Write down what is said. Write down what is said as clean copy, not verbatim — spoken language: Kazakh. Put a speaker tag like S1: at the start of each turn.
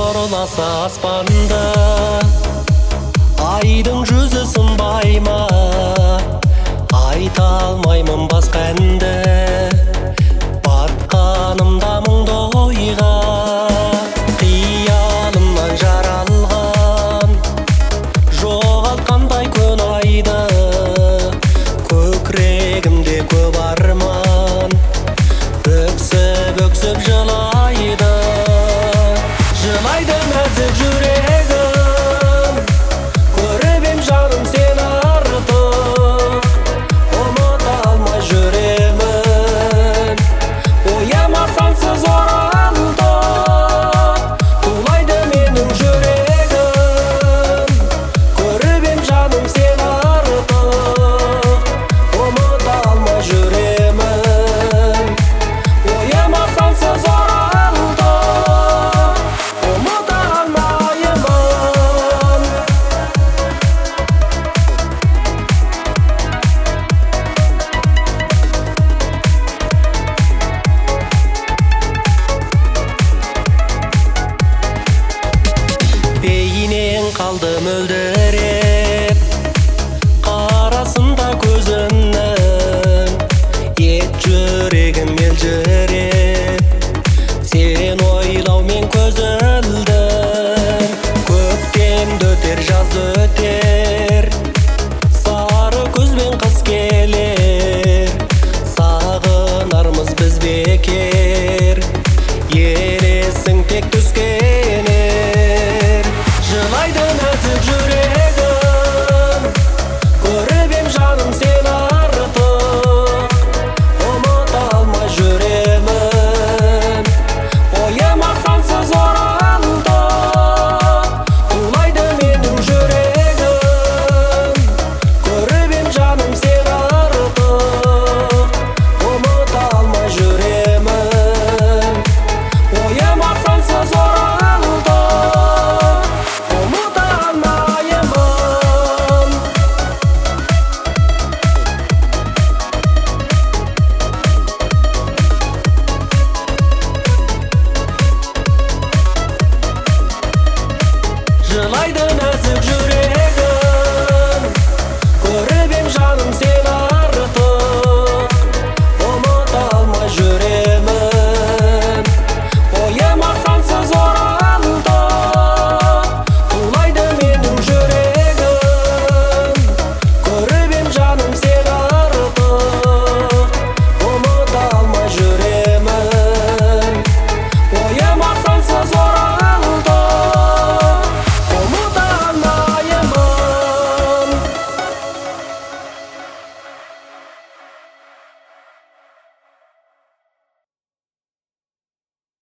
S1: торласа аспанда, айдың жүзі сынбай ма? Айта алмаймын басқа әнді, батқанымда мұңды ойға. Қиялымнан жаралған, жоғалтқандай күн айды, көкірегімде көп арман, өксіп жылайды. Жылайды нәзік жүрегім, көріп ем жаным сені артық, ұмыта алмай жүремін, ойыма сансыз оралды. Тулайды менің жүрегім, көріп ем жаным сені артық, ұмыта алмай жүремін, ойыма сансыз оралды. Бейнең қалды мөлдіреп, қарасында көзіңнің, ет жүрегім елжіреп, сен ойлаумен көз ілдім. Көктемді өтер, жаз өтер,